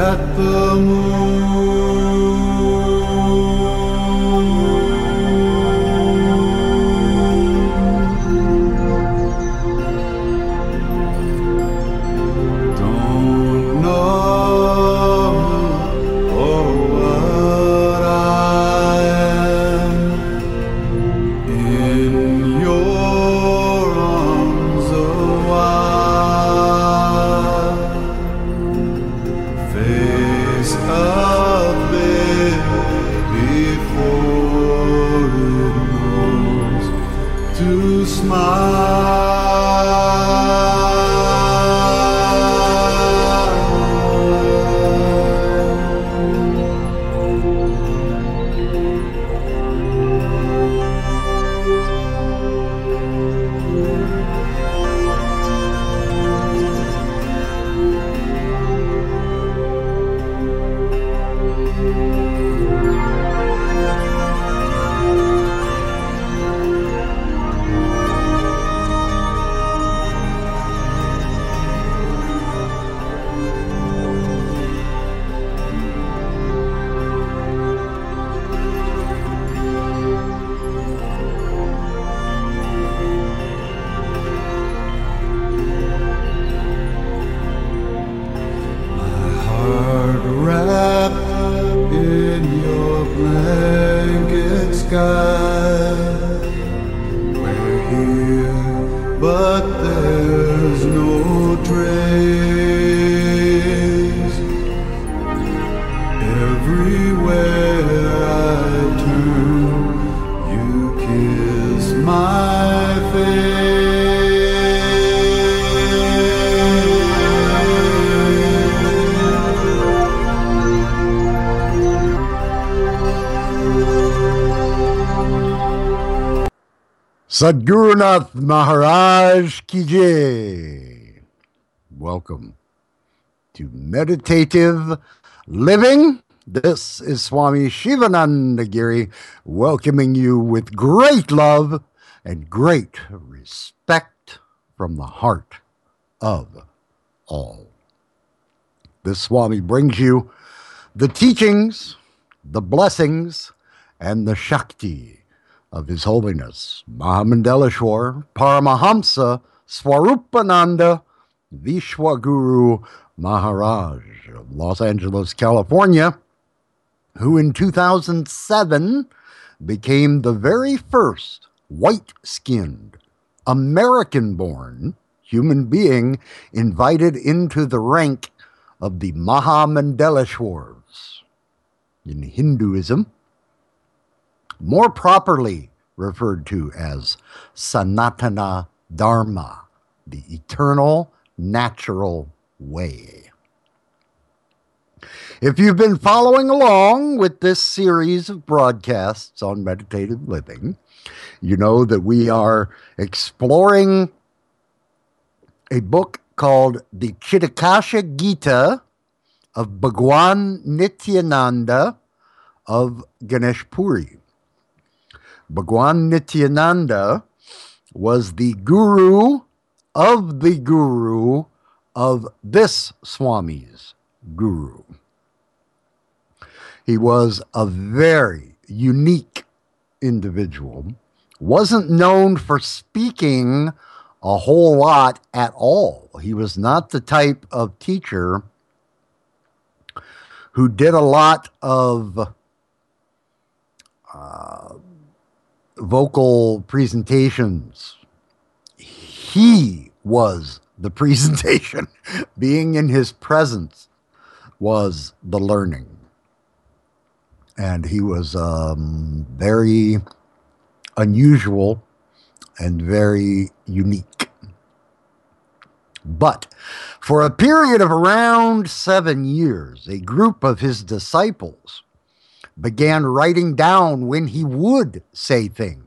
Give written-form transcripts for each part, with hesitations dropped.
at the moon. Don't know or what I am in your arms a while. Face up before it knows to wrapped in your blanket sky. We're here, but there's no trace. Everywhere I turn, you kiss my face. Sadgurunath Maharaj Ki Jai. Welcome to Meditative Living. This is Swami Shivananda Giri welcoming you with great love and great respect from the heart of all. This Swami brings you the teachings, the blessings, and the Shakti of His Holiness Mahamandeleshwar Paramahamsa Swarupananda Vishwaguru Maharaj of Los Angeles, California, who in 2007 became the very first white-skinned, American-born human being invited into the rank of the Mahamandeleshwars. In Hinduism, more properly referred to as Sanatana Dharma, the eternal natural way. If you've been following along with this series of broadcasts on meditative living, you know that we are exploring a book called the Chitakasha Gita of Bhagwan Nityananda of Ganesh Puri. Bhagwan Nityananda was the guru of this Swami's guru. He was a very unique individual, wasn't known for speaking a whole lot at all. He was not the type of teacher who did a lot of vocal presentations. He was the presentation. Being in his presence was the learning. And he was very unusual and very unique. But for a period of around 7 years, a group of his disciples began writing down when he would say things.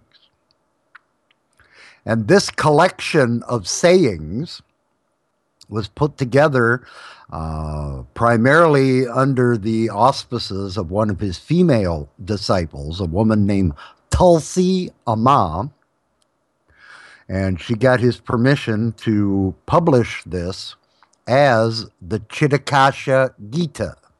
And this collection of sayings was put together primarily under the auspices of one of his female disciples, a woman named Tulsi Amma. And she got his permission to publish this as the Chitakasha Gita.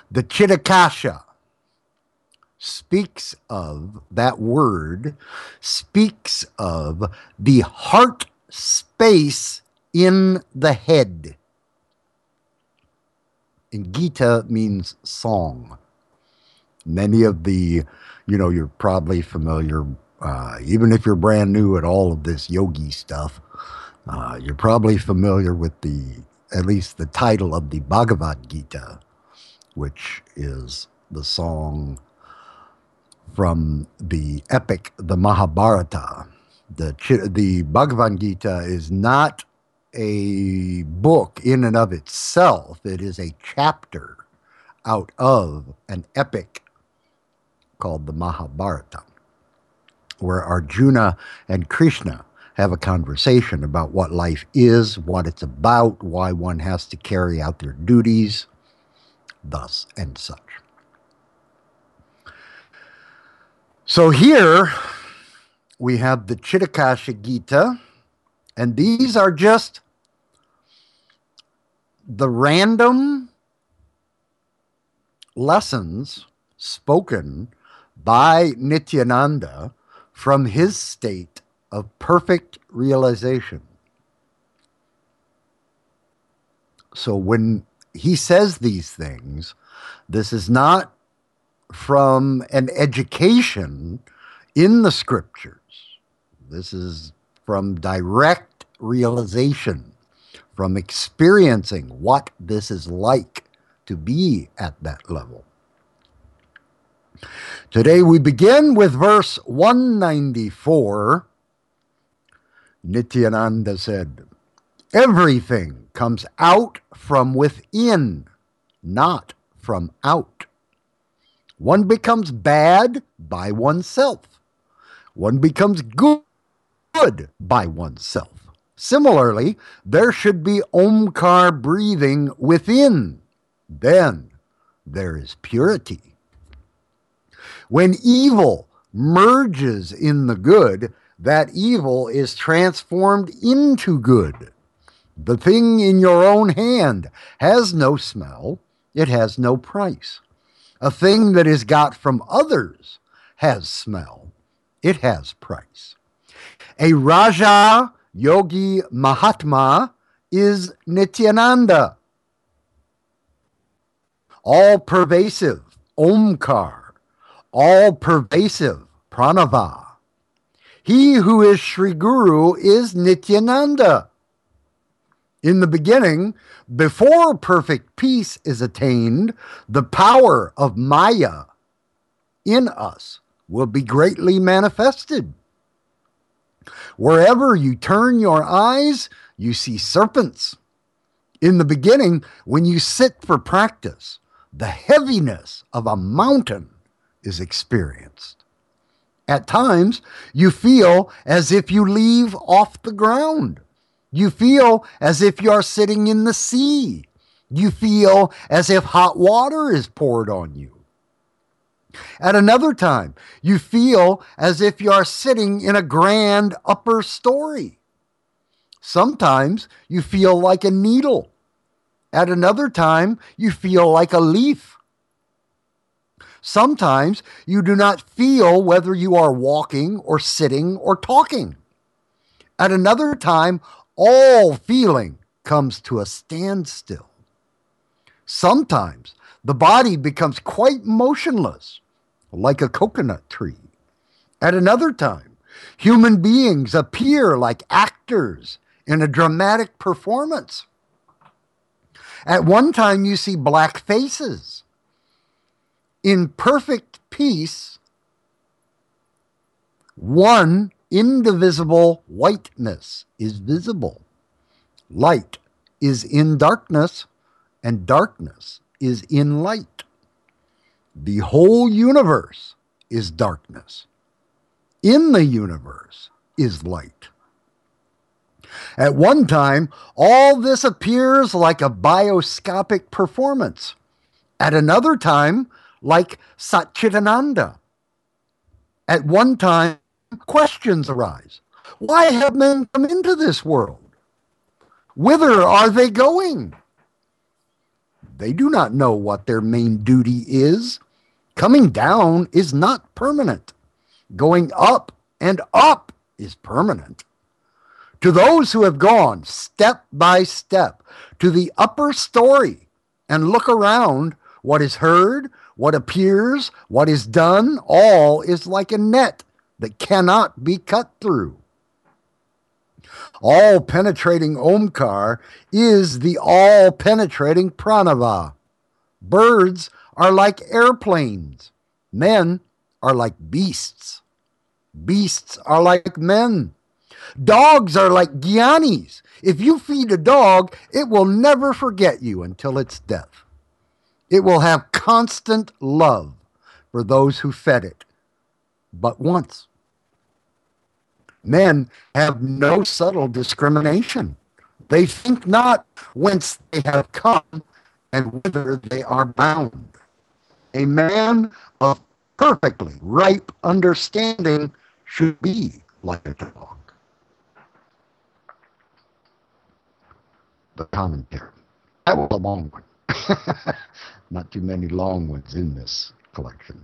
The Chitakasha speaks of, that word speaks of the heart space in the head. And Gita means song. Many of the, you're probably familiar, even if you're brand new at all of this yogi stuff, you're probably familiar with at least the title of the Bhagavad Gita, which is the song from the epic, the Mahabharata. The Bhagavad Gita is not a book in and of itself. It is a chapter out of an epic called the Mahabharata, where Arjuna and Krishna have a conversation about what life is, what it's about, why one has to carry out their duties, thus and such. So here we have the Chitakasha Gita, and these are just the random lessons spoken by Nityananda from his state of perfect realization. So when he says these things, this is not from an education in the scriptures. This is from direct realization, from experiencing what this is like to be at that level. Today we begin with verse 194. Nityananda said, "Everything comes out from within, not from out. One becomes bad by oneself. One becomes good by oneself. Similarly, there should be Omkar breathing within. Then there is purity. When evil merges in the good, that evil is transformed into good. The thing in your own hand has no smell, it has no price. A thing that is got from others has smell, it has price. A Raja Yogi Mahatma is Nityananda. All pervasive Omkar, all pervasive Pranava. He who is Sri Guru is Nityananda. In the beginning, before perfect peace is attained, the power of Maya in us will be greatly manifested. Wherever you turn your eyes, you see serpents. In the beginning, when you sit for practice, the heaviness of a mountain is experienced. At times, you feel as if you leave off the ground. You feel as if you are sitting in the sea. You feel as if hot water is poured on you. At another time, you feel as if you are sitting in a grand upper story. Sometimes you feel like a needle. At another time, you feel like a leaf. Sometimes you do not feel whether you are walking or sitting or talking. At another time, all feeling comes to a standstill. Sometimes the body becomes quite motionless, like a coconut tree. At another time, human beings appear like actors in a dramatic performance. At one time, you see black faces. In perfect peace, one indivisible whiteness is visible. Light is in darkness, and darkness is in light. The whole universe is darkness. In the universe is light. At one time, all this appears like a bioscopic performance. At another time, like Satchitananda. At one time, questions arise. Why have men come into this world? Whither are they going? They do not know what their main duty is. Coming down is not permanent. Going up and up is permanent. To those who have gone step by step to the upper story and look around, what is heard, what appears, what is done, all is like a net that cannot be cut through. All-penetrating Omkar is the all-penetrating Pranava. Birds are like airplanes. Men are like beasts. Beasts are like men. Dogs are like gyanis. If you feed a dog, it will never forget you until its death. It will have constant love for those who fed it, but once. Men have no subtle discrimination. They think not whence they have come and whither they are bound. A man of perfectly ripe understanding should be like a dog. The commentary. That was a long one. Not too many long ones in this collection.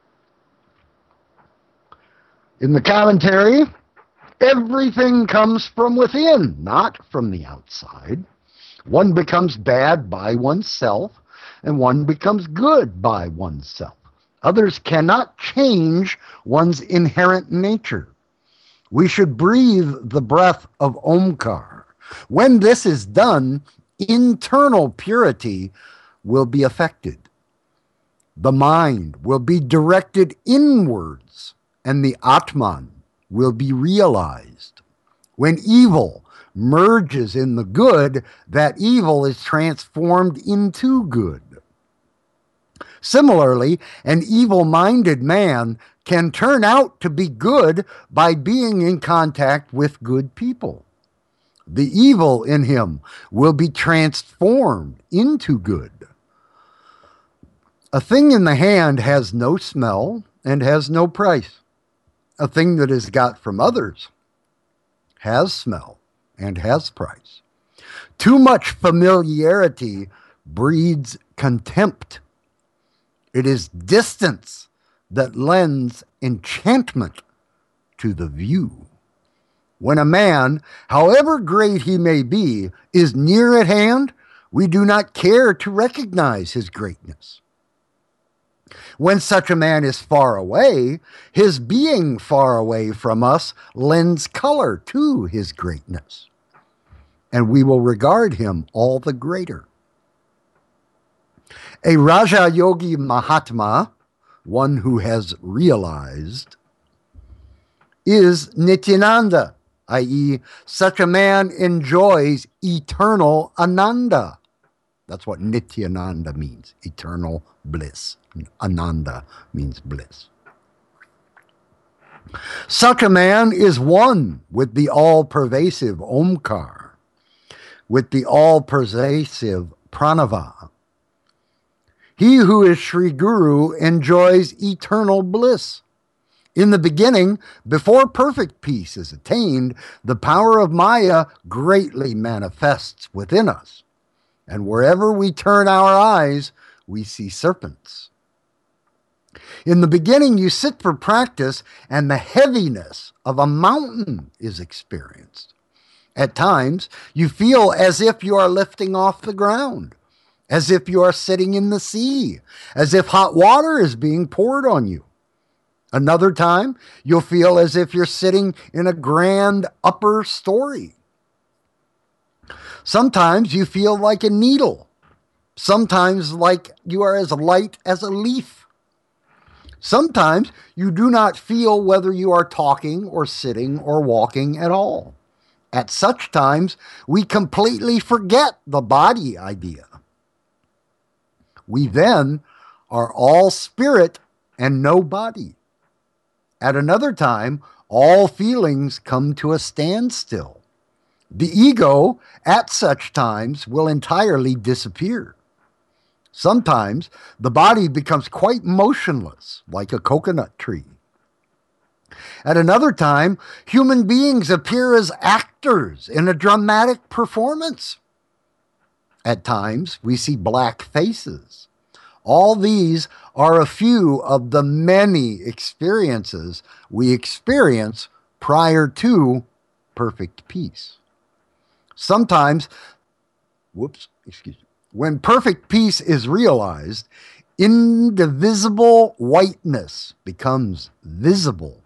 In the commentary, everything comes from within, not from the outside. One becomes bad by oneself, and one becomes good by oneself. Others cannot change one's inherent nature. We should breathe the breath of Omkar. When this is done, internal purity will be affected. The mind will be directed inwards, and the Atman will be realized. When evil merges in the good, that evil is transformed into good. Similarly, an evil-minded man can turn out to be good by being in contact with good people. The evil in him will be transformed into good. A thing in the hand has no smell and has no price. A thing that is got from others has smell and has price. Too much familiarity breeds contempt. It is distance that lends enchantment to the view. When a man, however great he may be, is near at hand, we do not care to recognize his greatness. When such a man is far away, his being far away from us lends color to his greatness, and we will regard him all the greater. A Raja Yogi Mahatma, one who has realized, is Nityananda, i.e., such a man enjoys eternal Ananda. That's what Nityananda means, eternal bliss. Ananda means bliss. Such a man is one with the all-pervasive Omkar, with the all-pervasive Pranava. He who is Sri Guru enjoys eternal bliss. In the beginning, before perfect peace is attained, the power of Maya greatly manifests within us. And wherever we turn our eyes, we see serpents. In the beginning, you sit for practice, and the heaviness of a mountain is experienced. At times, you feel as if you are lifting off the ground, as if you are sitting in the sea, as if hot water is being poured on you. Another time, you'll feel as if you're sitting in a grand upper story. Sometimes you feel like a needle. Sometimes like you are as light as a leaf. Sometimes you do not feel whether you are talking or sitting or walking at all. At such times, we completely forget the body idea. We then are all spirit and no body. At another time, all feelings come to a standstill. The ego, at such times, will entirely disappear. Sometimes, the body becomes quite motionless, like a coconut tree. At another time, human beings appear as actors in a dramatic performance. At times, we see black faces. All these are a few of the many experiences we experience prior to perfect peace. Sometimes, when perfect peace is realized, indivisible whiteness becomes visible.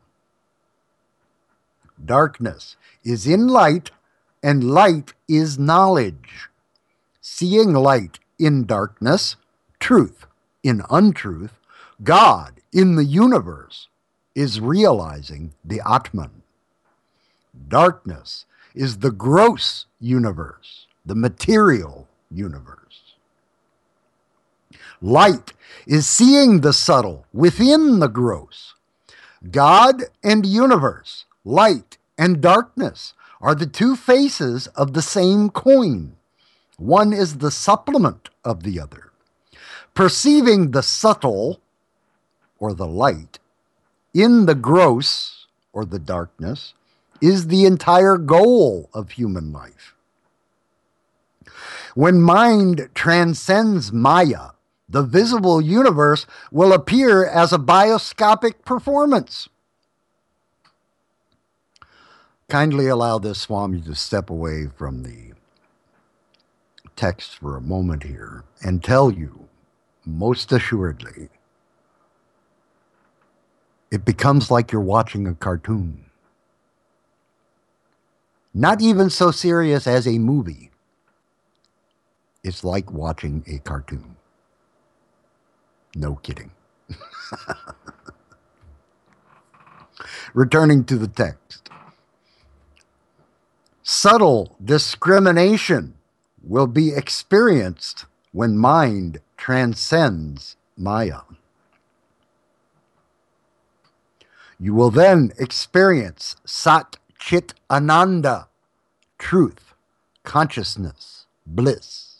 Darkness is in light, and light is knowledge. Seeing light in darkness, truth in untruth, God in the universe is realizing the Atman. Darkness is the gross universe, the material universe. Light is seeing the subtle within the gross. God and universe, light and darkness, are the two faces of the same coin. One is the supplement of the other. Perceiving the subtle, or the light, in the gross, or the darkness, is the entire goal of human life. When mind transcends Maya, the visible universe will appear as a bioscopic performance. Kindly allow this Swami to step away from the text for a moment here and tell you, most assuredly, it becomes like you're watching a cartoon. Not even so serious as a movie. It's like watching a cartoon. No kidding. Returning to the text. Subtle discrimination will be experienced when mind transcends Maya. You will then experience Sat Chit Ananda, truth, consciousness, bliss.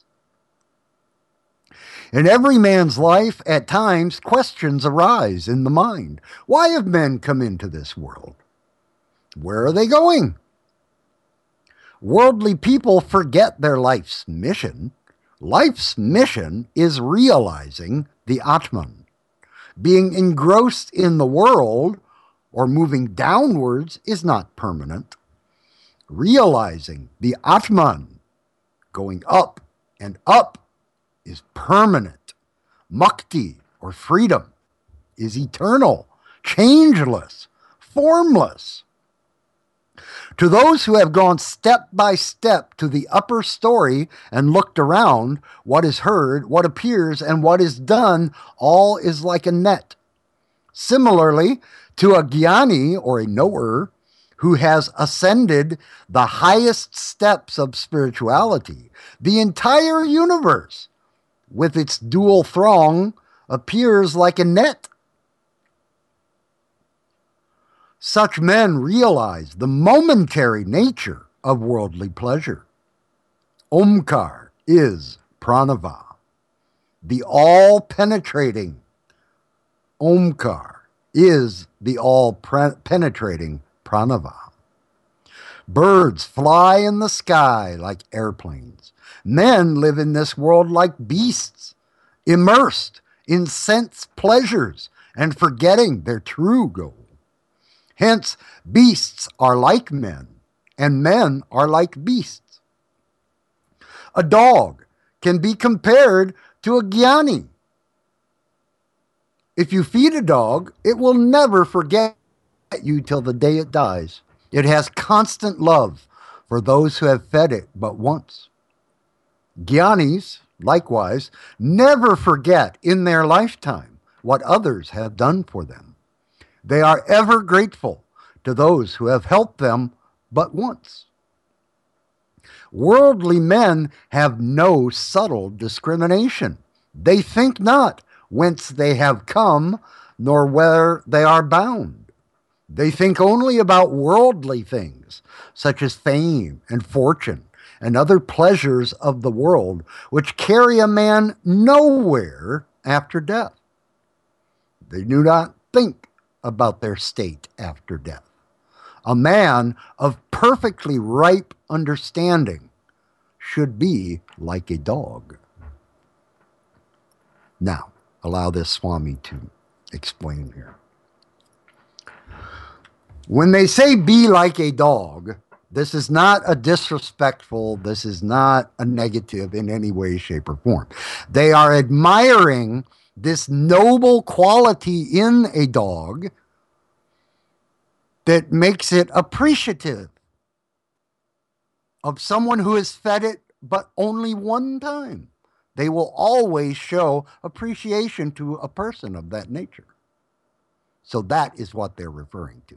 In every man's life, at times, questions arise in the mind. Why have men come into this world? Where are they going? Worldly people forget their life's mission. Life's mission is realizing the Atman. Being engrossed in the world or moving downwards is not permanent. Realizing the Atman, going up and up, is permanent. Mukti, or freedom, is eternal, changeless, formless. To those who have gone step by step to the upper story and looked around, what is heard, what appears, and what is done, all is like a net. Similarly, to a jnani, or a knower, who has ascended the highest steps of spirituality, the entire universe, with its dual throng, appears like a net. Such men realize the momentary nature of worldly pleasure. Omkar is pranava, the all-penetrating. Omkar is the all-penetrating pranava. Birds fly in the sky like airplanes. Men live in this world like beasts, immersed in sense pleasures and forgetting their true goal. Hence, beasts are like men, and men are like beasts. A dog can be compared to a jnani. If you feed a dog, it will never forget you till the day it dies. It has constant love for those who have fed it but once. Jnanis, likewise, never forget in their lifetime what others have done for them. They are ever grateful to those who have helped them but once. Worldly men have no subtle discrimination. They think not whence they have come, nor where they are bound. They think only about worldly things, such as fame and fortune and other pleasures of the world, which carry a man nowhere after death. They do not think about their state after death. A man of perfectly ripe understanding should be like a dog. Now, allow this Swami to explain here. When they say be like a dog, this is not a disrespectful, this is not a negative in any way, shape, or form. They are admiring this noble quality in a dog that makes it appreciative of someone who has fed it but only one time. They will always show appreciation to a person of that nature. So that is what they're referring to.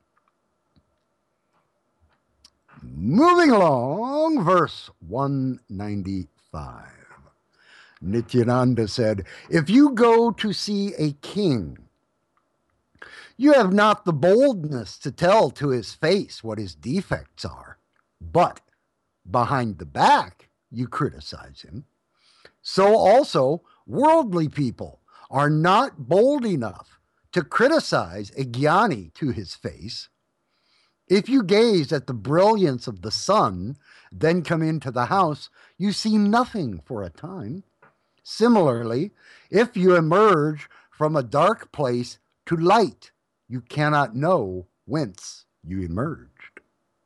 Moving along, verse 195. Nityananda said, if you go to see a king, you have not the boldness to tell to his face what his defects are, but behind the back you criticize him. So also, worldly people are not bold enough to criticize a jnani to his face. If you gaze at the brilliance of the sun, then come into the house, you see nothing for a time. Similarly, if you emerge from a dark place to light, you cannot know whence you emerged.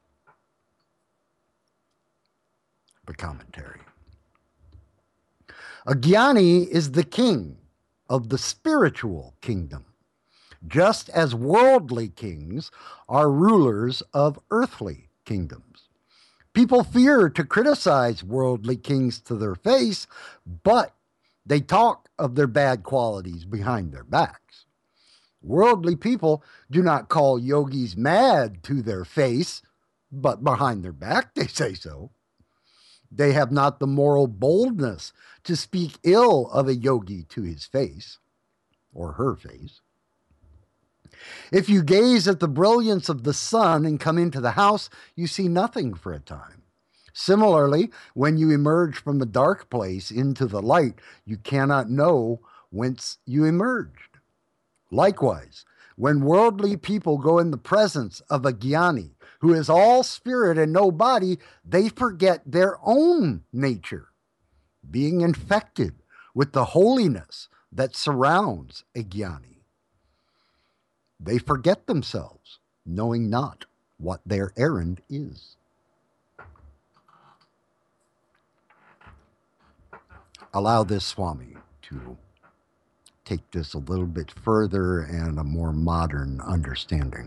The commentary. A jnani is the king of the spiritual kingdom, just as worldly kings are rulers of earthly kingdoms. People fear to criticize worldly kings to their face, but they talk of their bad qualities behind their backs. Worldly people do not call yogis mad to their face, but behind their back they say so. They have not the moral boldness to speak ill of a yogi to his face or her face. If you gaze at the brilliance of the sun and come into the house, you see nothing for a time. Similarly, when you emerge from the dark place into the light, you cannot know whence you emerged. Likewise, when worldly people go in the presence of a jnani who is all spirit and no body, they forget their own nature, being infected with the holiness that surrounds a jnani. They forget themselves, knowing not what their errand is. Allow this Swami to take this a little bit further and a more modern understanding.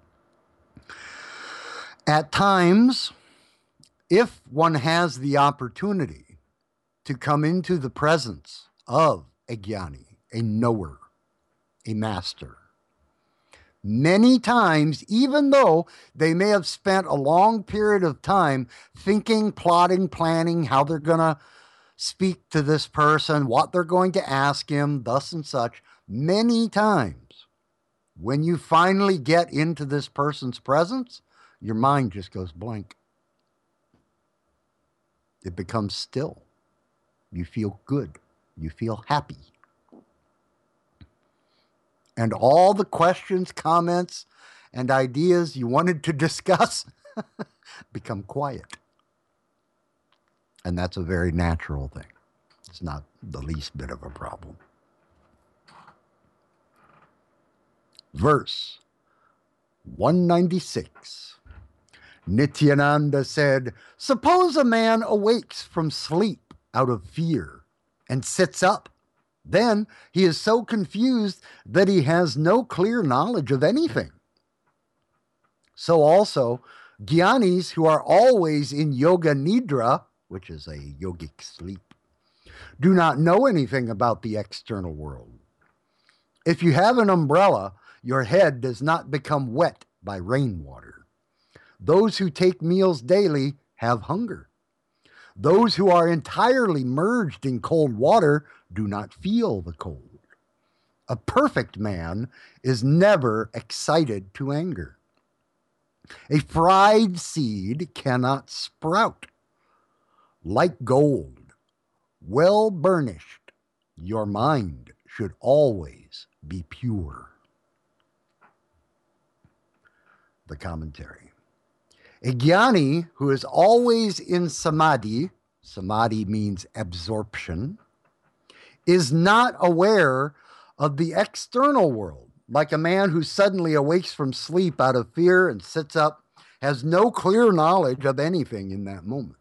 At times, if one has the opportunity to come into the presence of a jnani, a knower, a master, many times, even though they may have spent a long period of time thinking, plotting, planning how they're going to speak to this person, what they're going to ask him, thus and such, many times, when you finally get into this person's presence, your mind just goes blank. It becomes still. You feel good. You feel happy. And all the questions, comments, and ideas you wanted to discuss become quiet. And that's a very natural thing. It's not the least bit of a problem. Verse 196. Nityananda said, suppose a man awakes from sleep out of fear and sits up. Then he is so confused that he has no clear knowledge of anything. So also, jnanis who are always in yoga nidra, which is a yogic sleep, do not know anything about the external world. If you have an umbrella, your head does not become wet by rainwater. Those who take meals daily have hunger. Those who are entirely merged in cold water do not feel the cold. A perfect man is never excited to anger. A fried seed cannot sprout. Like gold, well burnished, your mind should always be pure. The commentary. A jnani who is always in samadhi, samadhi means absorption, is not aware of the external world, like a man who suddenly awakes from sleep out of fear and sits up, has no clear knowledge of anything in that moment.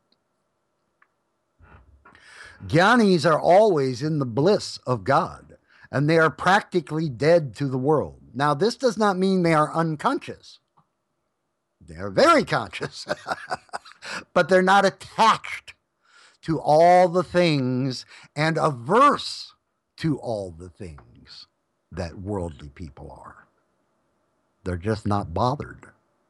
Jnanis are always in the bliss of God, and they are practically dead to the world. Now, this does not mean they are unconscious. They are very conscious, but they're not attached to all the things and averse to all the things that worldly people are. They're just not bothered.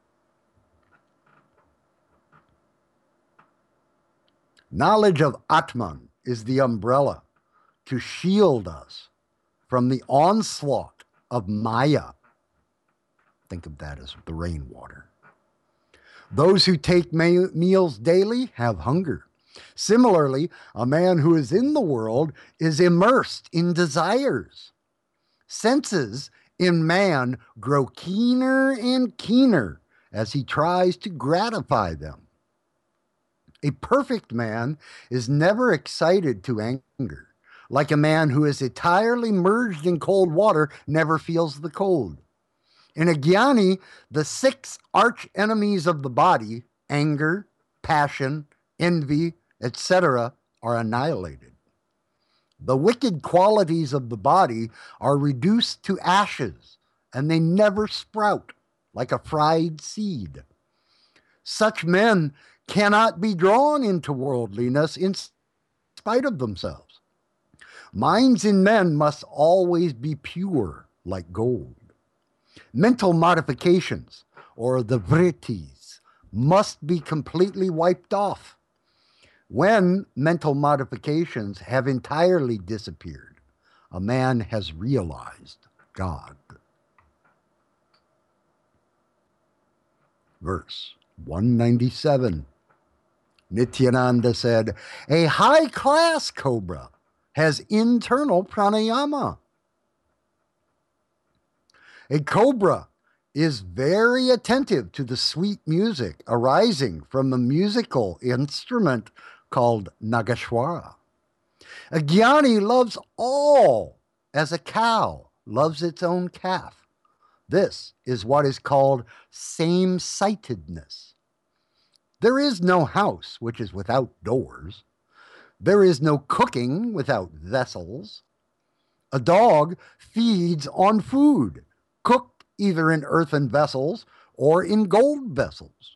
Knowledge of Atman is the umbrella to shield us from the onslaught of Maya. Think of that as the rainwater. Those who take meals daily have hunger. Similarly, a man who is in the world is immersed in desires. Senses in man grow keener and keener as he tries to gratify them. A perfect man is never excited to anger, like a man who is entirely merged in cold water never feels the cold. In a jnani, the 6 arch enemies of the body, anger, passion, envy, etc., are annihilated. The wicked qualities of the body are reduced to ashes, and they never sprout like a fried seed. Such men cannot be drawn into worldliness in spite of themselves. Minds in men must always be pure like gold. Mental modifications, or the vrittis, must be completely wiped off. When mental modifications have entirely disappeared, a man has realized God. Verse 197. Nityananda said, a high-class cobra has internal pranayama. A cobra is very attentive to the sweet music arising from a musical instrument called Nagashwara. A jnani loves all as a cow loves its own calf. This is what is called same-sightedness. There is no house which is without doors. There is no cooking without vessels. A dog feeds on food, cooked either in earthen vessels or in gold vessels.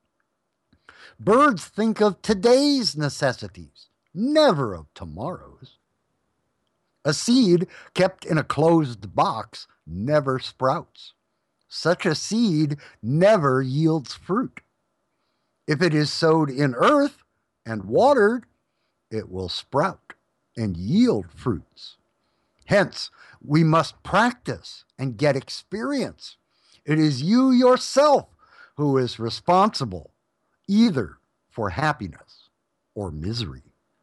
Birds think of today's necessities, never of tomorrow's. A seed kept in a closed box never sprouts. Such a seed never yields fruit. If it is sowed in earth and watered, it will sprout and yield fruits. Hence, we must practice and get experience. It is you yourself who is responsible either for happiness or misery.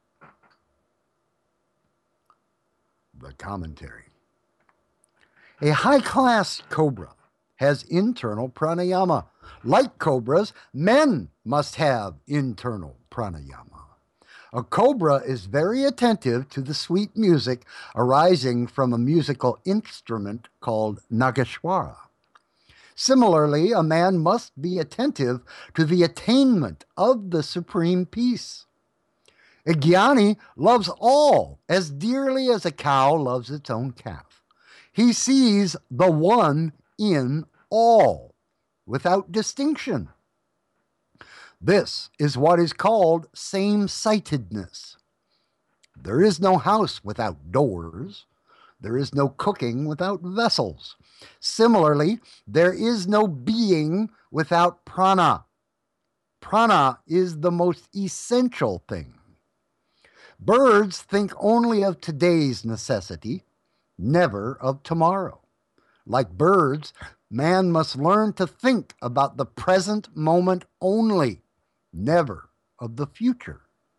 The commentary. A high-class cobra has internal pranayama. Like cobras, men must have internal pranayama. A cobra is very attentive to the sweet music arising from a musical instrument called Nagashwara. Similarly, a man must be attentive to the attainment of the supreme peace. A jnani loves all as dearly as a cow loves its own calf. He sees the one in all, without distinction. This is what is called same-sightedness. There is no house without doors. There is no cooking without vessels. Similarly, there is no being without prana. Prana is the most essential thing. Birds think only of today's necessity, never of tomorrow. Like birds, man must learn to think about the present moment only, never of the future.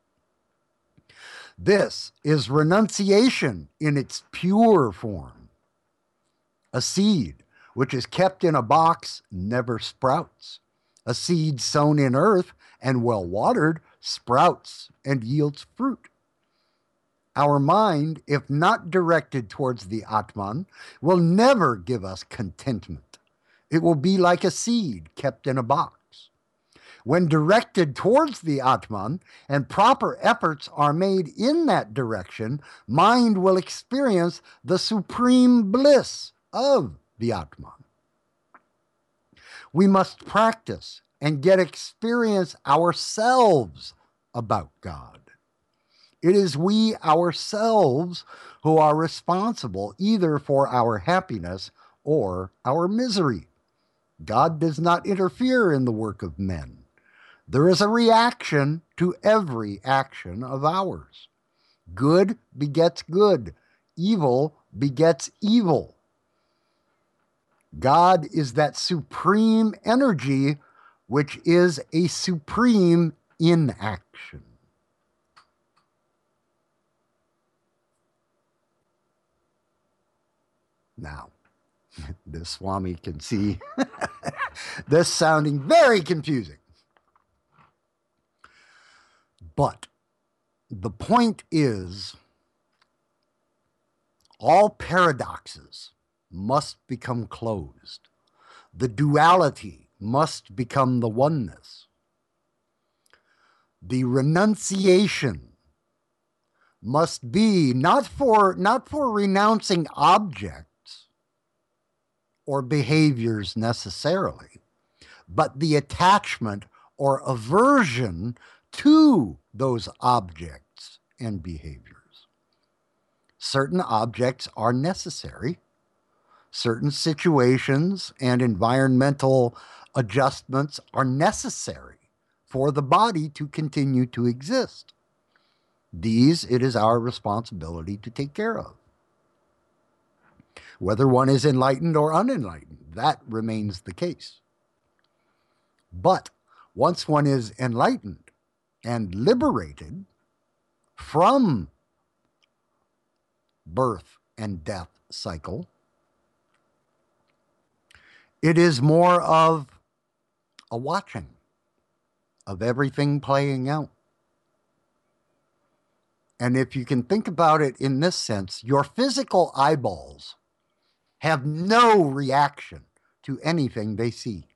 This is renunciation in its pure form. A seed which is kept in a box never sprouts. A seed sown in earth and well watered sprouts and yields fruit. Our mind, if not directed towards the Atman, will never give us contentment. It will be like a seed kept in a box. When directed towards the Atman and proper efforts are made in that direction, mind will experience the supreme bliss of the Atman. We must practice and get experience ourselves about God. It is we ourselves who are responsible either for our happiness or our misery. God does not interfere in the work of men. There is a reaction to every action of ours. Good begets good. Evil begets evil. God is that supreme energy which is a supreme inaction. Now, this Swami can see this sounding very confusing. But the point is, all paradoxes must become closed. The duality must become the oneness. The renunciation must be not for renouncing objects or behaviors necessarily, but the attachment or aversion to those objects and behaviors. Certain objects are necessary. Certain situations and environmental adjustments are necessary for the body to continue to exist. These it is our responsibility to take care of. Whether one is enlightened or unenlightened, that remains the case. But once one is enlightened and liberated from birth and death cycle, it is more of a watching of everything playing out. And if you can think about it in this sense, your physical eyeballs have no reaction to anything they see.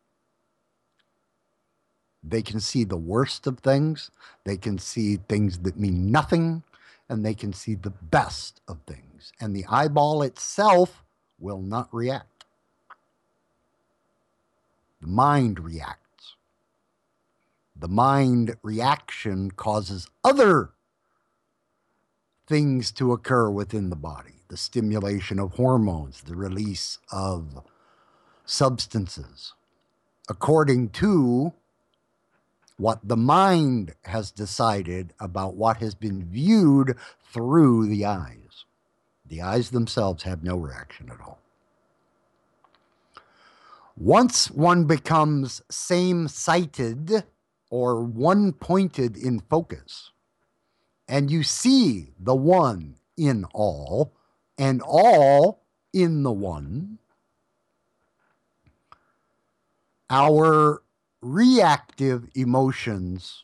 They can see the worst of things, they can see things that mean nothing, and they can see the best of things. And the eyeball itself will not react. The mind reacts. The mind reaction causes other things to occur within the body. The stimulation of hormones, the release of substances, according to what the mind has decided about what has been viewed through the eyes. The eyes themselves have no reaction at all. Once one becomes same-sighted or one-pointed in focus, and you see the one in all, and all in the one, our reactive emotions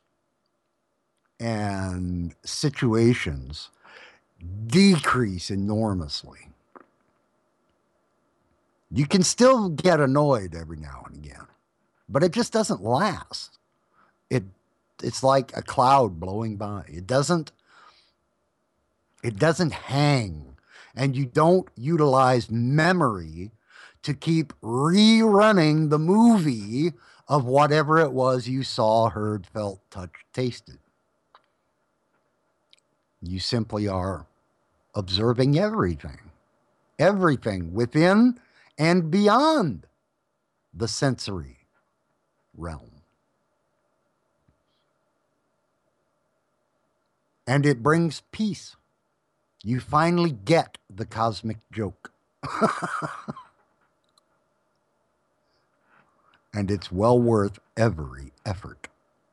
and situations decrease enormously. You can still get annoyed every now and again, but it just doesn't last. It's like a cloud blowing by. It doesn't hang, and you don't utilize memory to keep rerunning the movie of whatever it was you saw, heard, felt, touched, tasted. You simply are observing everything within and beyond the sensory realm. And it brings peace. You finally get the cosmic joke. And it's well worth every effort.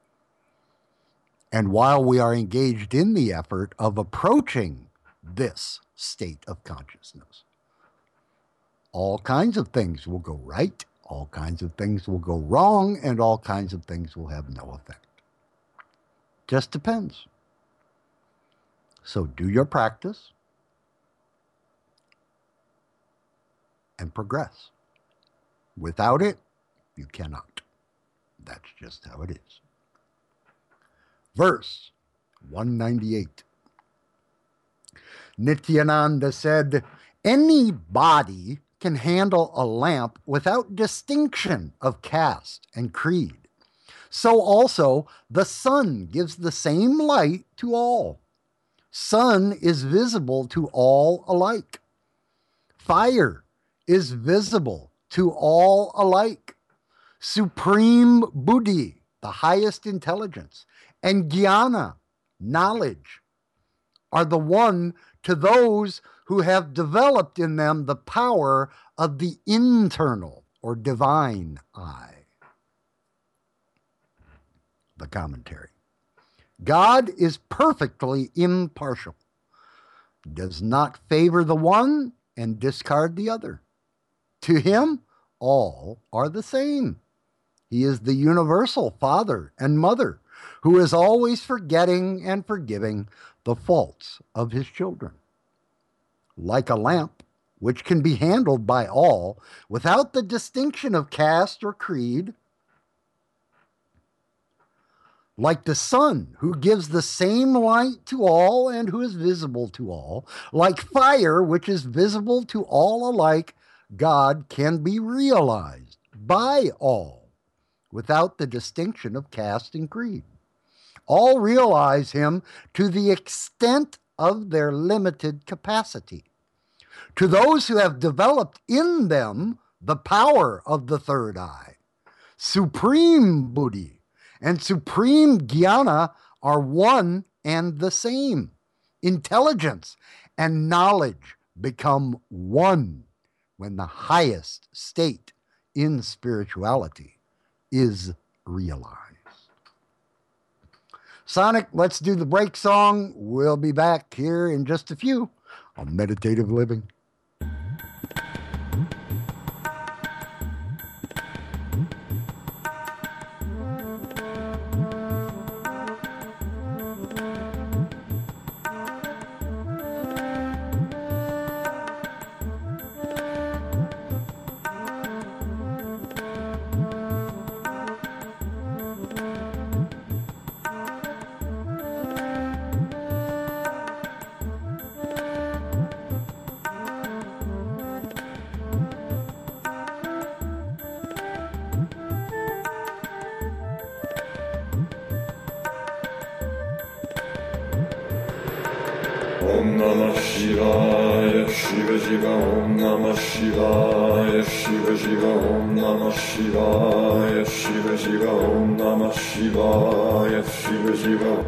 And while we are engaged in the effort of approaching this state of consciousness, all kinds of things will go right. All kinds of things will go wrong and all kinds of things will have no effect. Just depends. So do your practice and progress. Without it, you cannot. That's just how it is. Verse 198. Nityananda said, any body can handle a lamp without distinction of caste and creed. So also the sun gives the same light to all. Sun is visible to all alike. Fire is visible to all alike. Supreme Buddhi, the highest intelligence, and Jnana, knowledge, are the one to those who have developed in them the power of the internal or divine eye. The commentary. God is perfectly impartial, does not favor the one and discard the other. To him, all are the same. He is the universal father and mother who is always forgetting and forgiving the faults of his children. Like a lamp, which can be handled by all without the distinction of caste or creed, like the sun, who gives the same light to all and who is visible to all, like fire, which is visible to all alike, God can be realized by all without the distinction of caste and creed. All realize him to the extent of their limited capacity. To those who have developed in them the power of the third eye, supreme Buddhi and supreme Jnana are one and the same. Intelligence and knowledge become one when the highest state in spirituality is realized. Sonic, let's do the break song. We'll be back here in just a few on Meditative Living. Om Namah Shivaya, Shiva Shiva, Om Namah Shivaya, Shiva Shiva, Om Namah Shivaya, Shiva Shiva, Om Namah Shivaya, Shiva Shiva.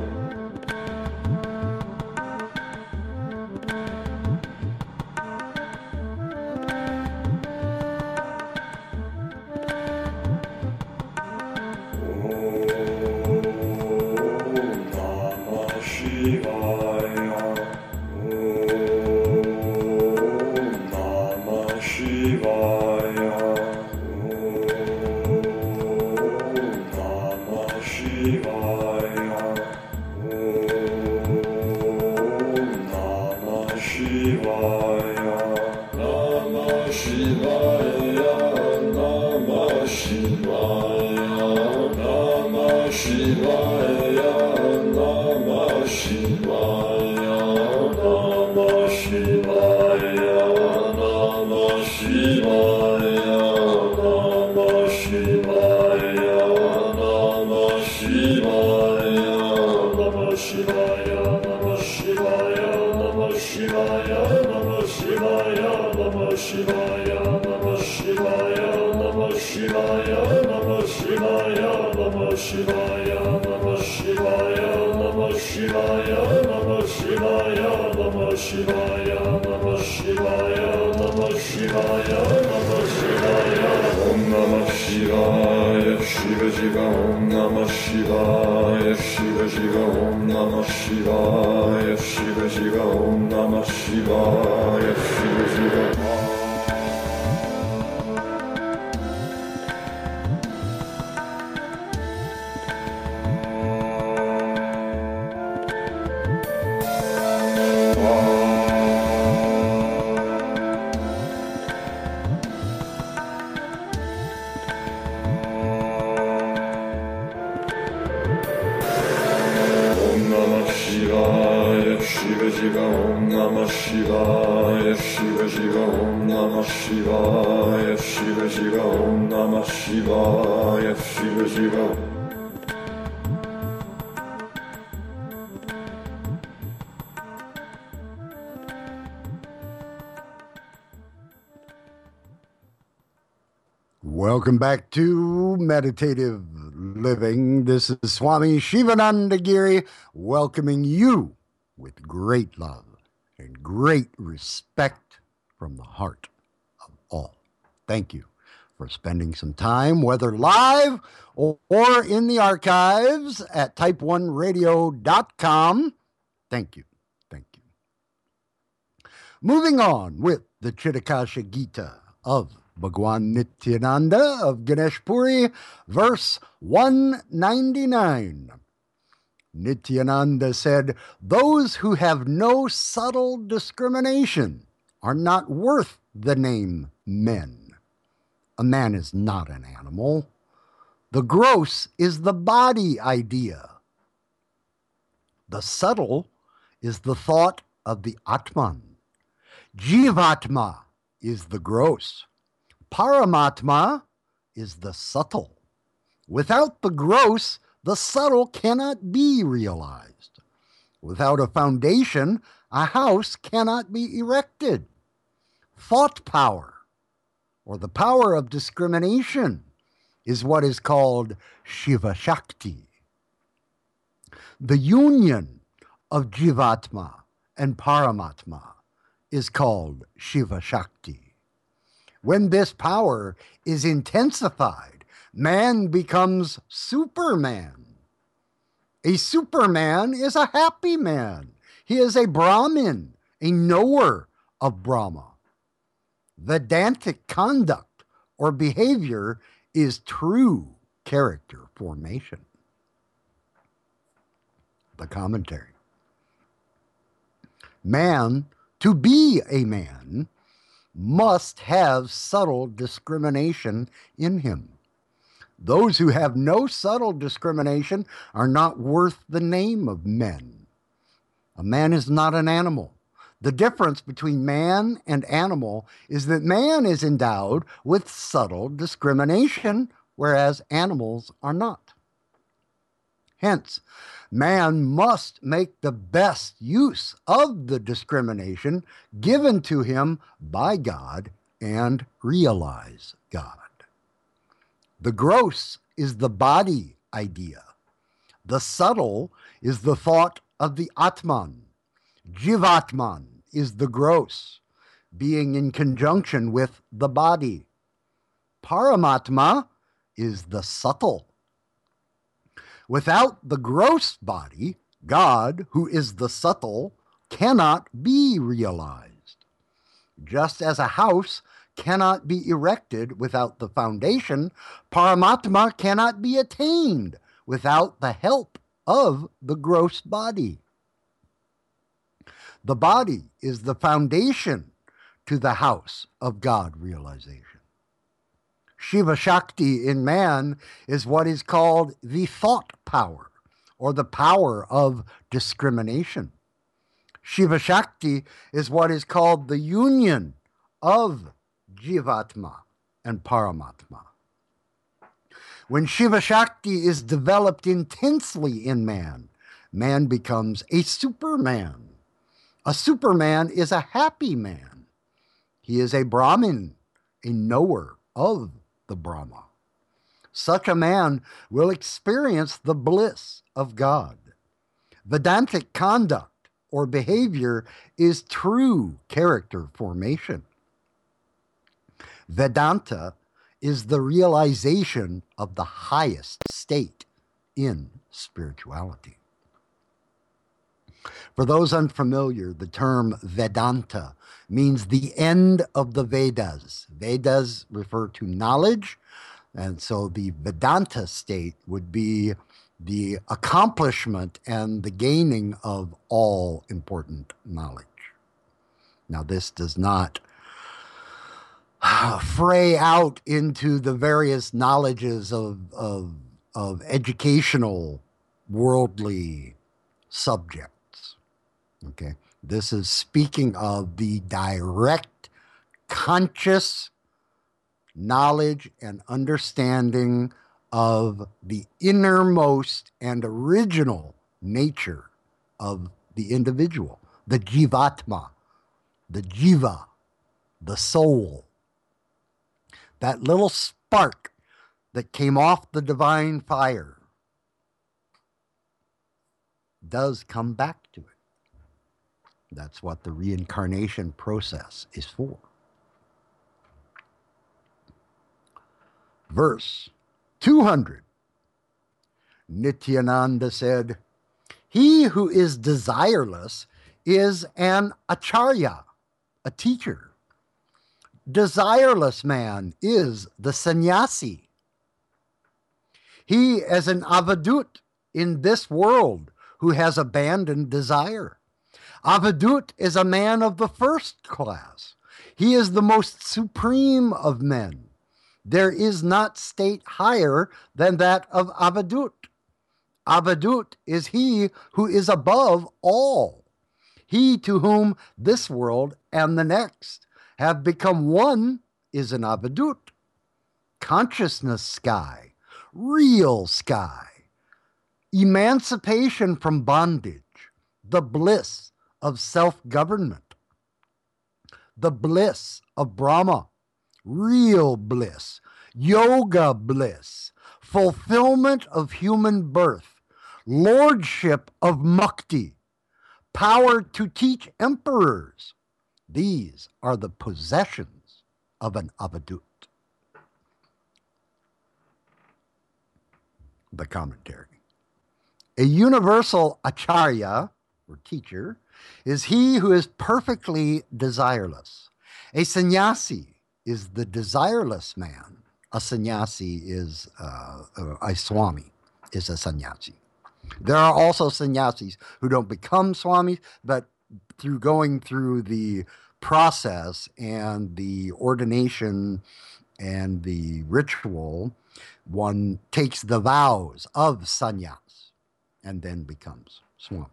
Shivaya, Shiva Shiva Om Namah Shivaya, Shiva Shiva Om Namah Shivaya, Shiva Shiva. Welcome back to Meditative Living. This is Swami Shivananda Giri welcoming you with great love and great respect from the heart of all. Thank you for spending some time, whether live or in the archives at type1radio.com. Thank you. Thank you. Moving on with the Chitakasha Gita of Bhagwan Nityananda of Ganesh Puri, verse 199. Nityananda said, "Those who have no subtle discrimination are not worth the name men." A man is not an animal. The gross is the body idea. The subtle is the thought of the Atman. Jivatma is the gross. Paramatma is the subtle. Without the gross, the subtle cannot be realized. Without a foundation, a house cannot be erected. Thought power, or the power of discrimination, is what is called Shiva Shakti. The union of Jivatma and Paramatma is called Shiva Shakti. When this power is intensified, man becomes Superman. A Superman is a happy man. He is a Brahmin, a knower of Brahma. Vedantic conduct or behavior is true character formation. The commentary. Man, to be a man, must have subtle discrimination in him. Those who have no subtle discrimination are not worth the name of men. A man is not an animal. The difference between man and animal is that man is endowed with subtle discrimination, whereas animals are not. Hence, man must make the best use of the discrimination given to him by God and realize God. The gross is the body idea. The subtle is the thought of the Atman. Jivatman is the gross, being in conjunction with the body. Paramatma is the subtle. Without the gross body, God, who is the subtle, cannot be realized. Just as a house cannot be erected without the foundation, Paramatma cannot be attained without the help of the gross body. The body is the foundation to the house of God realization. Shiva Shakti in man is what is called the thought power, or the power of discrimination. Shiva Shakti is what is called the union of Jivatma and Paramatma. When Shiva Shakti is developed intensely in man, man becomes a Superman. A Superman is a happy man. He is a Brahmin, a knower of the Brahma. Such a man will experience the bliss of God. Vedantic conduct or behavior is true character formation. Vedanta is the realization of the highest state in spirituality. For those unfamiliar, the term Vedanta means the end of the Vedas. Vedas refer to knowledge, and so the Vedanta state would be the accomplishment and the gaining of all important knowledge. Now, this does not fray out into the various knowledges of educational, worldly subjects. Okay, This is speaking of the direct, conscious knowledge and understanding of the innermost and original nature of the individual, the jivatma, the jiva, the soul. That little spark that came off the divine fire does come back to it. That's what the reincarnation process is for. Verse 200. Nityananda said, "He who is desireless is an acharya, a teacher. Desireless man is the sannyasi. He is an avadut in this world who has abandoned desire. Avadut is a man of the first class. He is the most supreme of men. There is not state higher than that of avadut. Avadut is he who is above all. He to whom this world and the next have become one is an avadut. Consciousness sky, real sky, emancipation from bondage, the bliss of self-government, the bliss of Brahma, real bliss, yoga bliss, fulfillment of human birth, lordship of mukti, power to teach emperors. These are the possessions of an avadut." The commentary. A universal acharya, or teacher, is he who is perfectly desireless. A sannyasi is the desireless man. A sannyasi is a swami, is a sannyasi. There are also sannyasis who don't become swamis, but through going through the process and the ordination and the ritual, one takes the vows of sannyas and then becomes swami.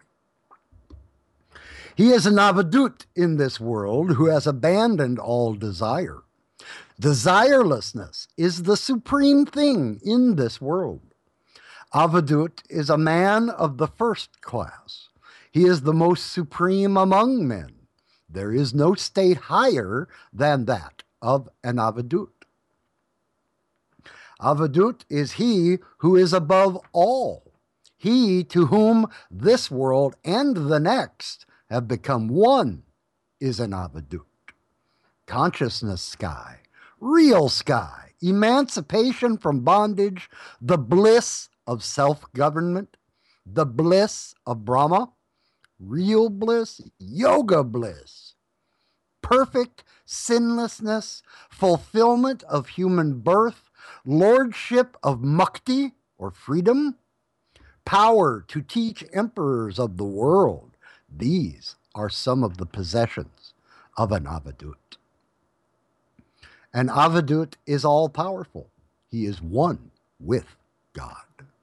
He is an avadut in this world who has abandoned all desire. Desirelessness is the supreme thing in this world. Avadut is a man of the first class. He is the most supreme among men. There is no state higher than that of an avadut. Avadut is he who is above all. He to whom this world and the next have become one is an avadut. Consciousness sky, real sky, emancipation from bondage, the bliss of self-government, the bliss of Brahma, real bliss, yoga bliss, perfect sinlessness, fulfillment of human birth, lordship of mukti, or freedom, power to teach emperors of the world. These are some of the possessions of an avadut. An avadut is all-powerful. He is one with God.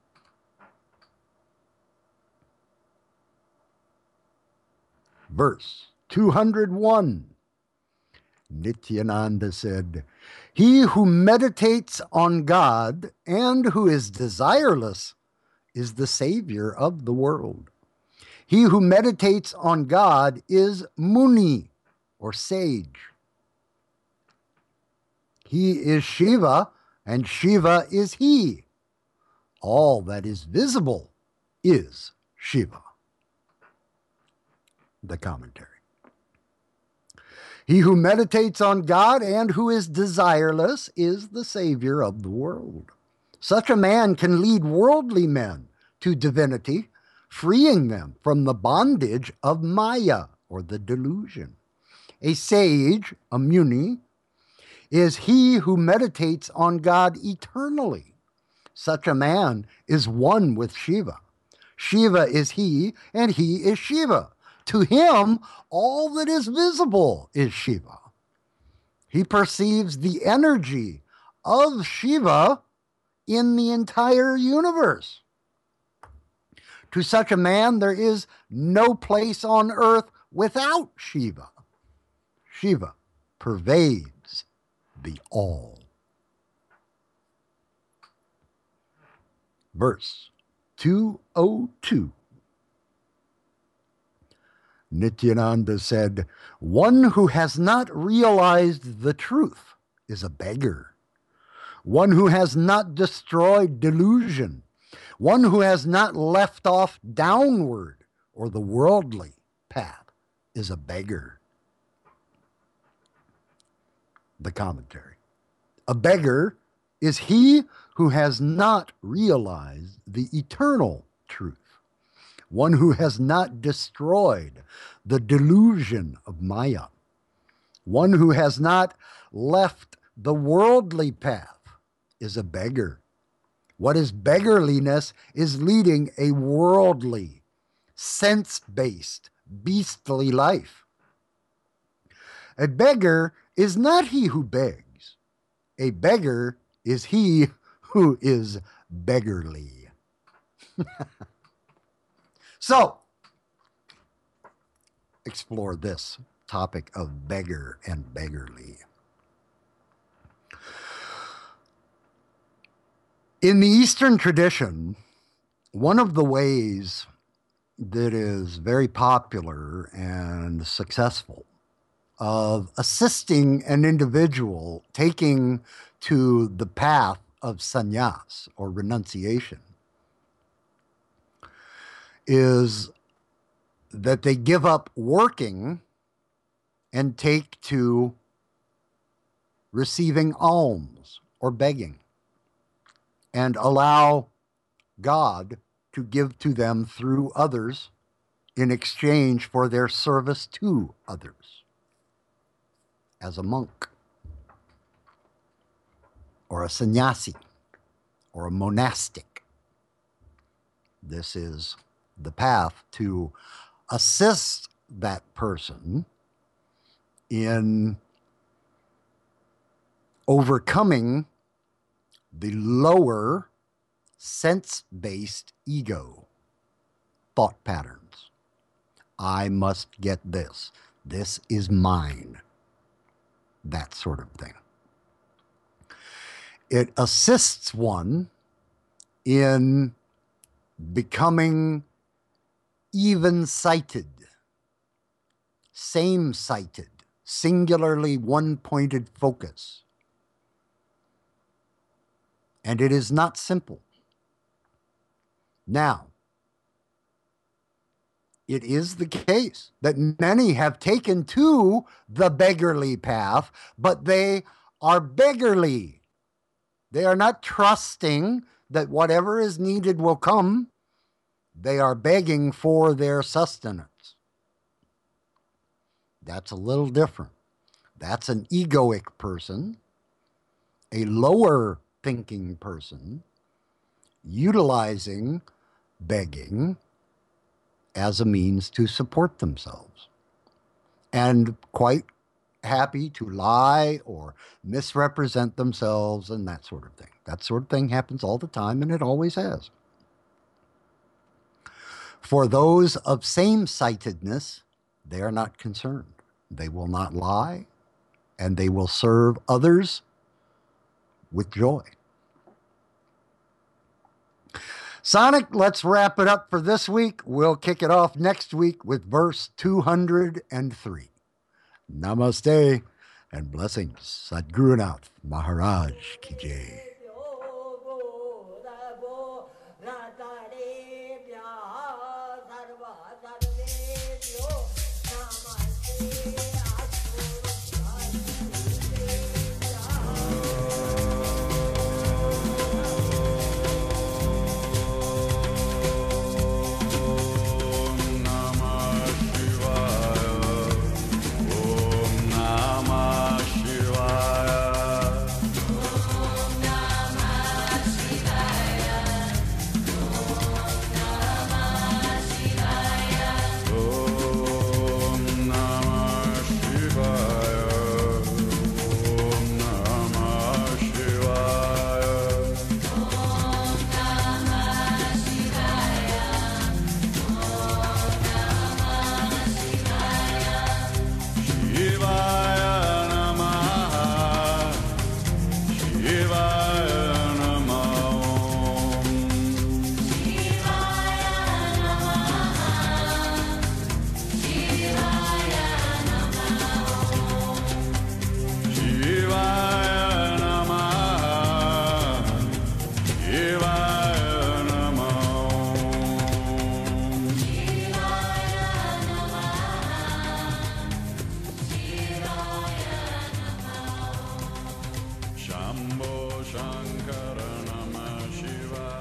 Verse 201. Nityananda said, "He who meditates on God and who is desireless is the savior of the world. He who meditates on God is Muni, or sage. He is Shiva, and Shiva is he. All that is visible is Shiva." The commentary. He who meditates on God and who is desireless is the savior of the world. Such a man can lead worldly men to divinity, freeing them from the bondage of Maya, or the delusion. A sage, a Muni, is he who meditates on God eternally. Such a man is one with Shiva. Shiva is he, and he is Shiva. To him, all that is visible is Shiva. He perceives the energy of Shiva in the entire universe. To such a man, there is no place on earth without Shiva. Shiva pervades the all. Verse 202. Nityananda said, "One who has not realized the truth is a beggar. One who has not destroyed delusion, one who has not left off downward or the worldly path is a beggar." The commentary. A beggar is he who has not realized the eternal truth, one who has not destroyed the delusion of Maya, one who has not left the worldly path is a beggar. What is beggarliness is leading a worldly, sense-based, beastly life. A beggar is not he who begs. A beggar is he who is beggarly. So, explore this topic of beggar and beggarly. In the Eastern tradition, one of the ways that is very popular and successful of assisting an individual taking to the path of sannyas or renunciation is that they give up working and take to receiving alms or begging and allow God to give to them through others in exchange for their service to others, as a monk or a sannyasi or a monastic. This is the path to assist that person in overcoming the lower sense-based ego thought patterns. I must get this. This is mine. That sort of thing. It assists one in becoming even-sighted, same-sighted, singularly one-pointed focus. And it is not simple. Now, it is the case that many have taken to the beggarly path, but they are beggarly. They are not trusting that whatever is needed will come. They are begging for their sustenance. That's a little different. That's an egoic person, a lower thinking person, utilizing begging as a means to support themselves, and quite happy to lie or misrepresent themselves and that sort of thing. That sort of thing happens all the time, and it always has. For those of same-sightedness, they are not concerned. They will not lie, and they will serve others with joy. Sonic, let's wrap it up for this week. We'll kick it off next week with verse 203. Namaste and blessings. Sadgurunath Maharaj Ki Jai. Shambho Shankara Namah Shivaya.